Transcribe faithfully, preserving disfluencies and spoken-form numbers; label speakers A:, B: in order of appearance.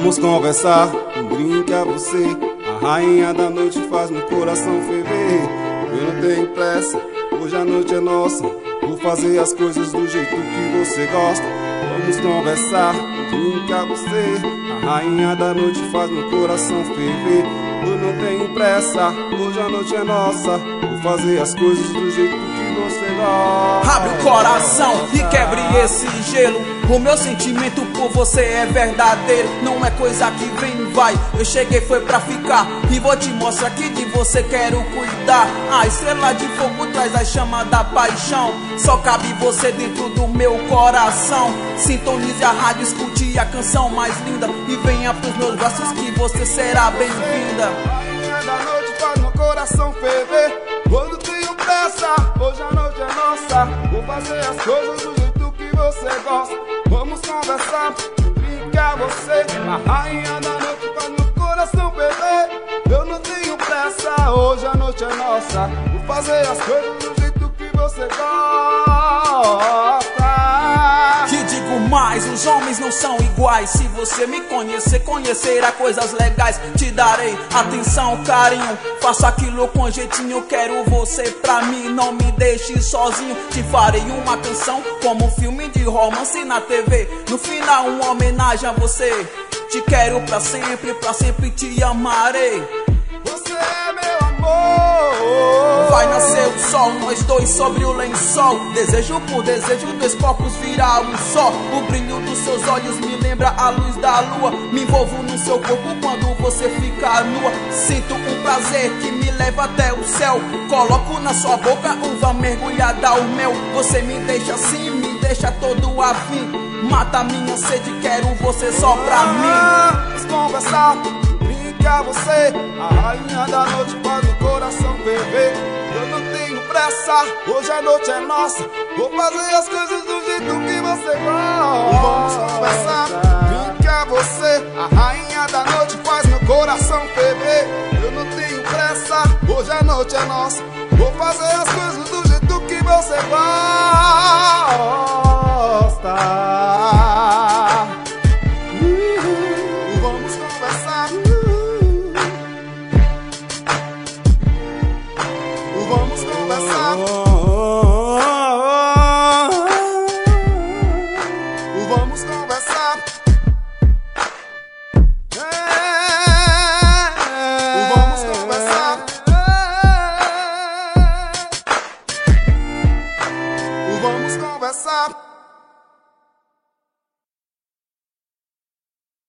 A: Vamos conversar, um drink a você. A rainha da noite faz meu coração ferver. Eu não tenho pressa, hoje a noite é nossa. Vou fazer as coisas do jeito que você gosta. Vamos conversar, um drink a você. A rainha da noite faz meu coração ferver. Eu não tenho pressa, hoje a noite é nossa. Vou fazer as coisas do jeito que você gosta.
B: Abre o coração e quebre esse gelo. O meu sentimento por você é verdadeiro. Não é coisa que vem e vai. Eu cheguei foi pra ficar. E vou te mostrar que de você quero cuidar. A estrela de fogo traz a chama da paixão. Só cabe você dentro do meu coração. Sintonize a rádio, escute a canção mais linda. E venha pros meus braços que você será bem-vinda.
A: Rainha da noite faz meu coração ferver. Quando tenho pressa, hoje a noite é nossa. Vou fazer as coisas do jeito que você gosta. Vamos conversar, brincar você. A rainha da noite faz meu coração ferver. Eu não tenho pressa, hoje a noite é nossa. Vou fazer as coisas do jeito que você gosta.
B: Te digo mais, os homens não são iguais. Se você me conhecer, conhecerá coisas legais. Te darei atenção, carinho. Faço aquilo com jeitinho, quero você pra mim. Não me deixe sozinho. Te farei uma canção como um filme de romance na T V. No final, uma homenagem a você. Te quero pra sempre, pra sempre te amarei.
A: Você é meu amor.
B: Vai nascer o sol, nós dois sobre o lençol. Desejo por desejo, dois corpos virar um só. O brilho dos seus olhos me lembra a luz da lua. Me envolvo no seu corpo quando você fica nua. Sinto um prazer que me leva até o céu. Coloco na sua boca uva mergulhada ao mel. Você me deixa assim, me deixa todo afim. Mata minha sede, quero você só pra mim.
A: Vamos conversar, brincar você. A rainha da noite faz o coração ferver. Eu não tenho pressa, hoje a noite é nossa. Vou fazer as coisas do jeito que você gosta. Vamos conversar, brincar você. A rainha da noite faz meu coração ferver. Eu não tenho pressa, hoje a noite é nossa. Vou fazer as coisas do jeito que você gosta. Vamos conversar. Vamos conversar. Vamos conversar. Vamos conversar. Vamos conversar.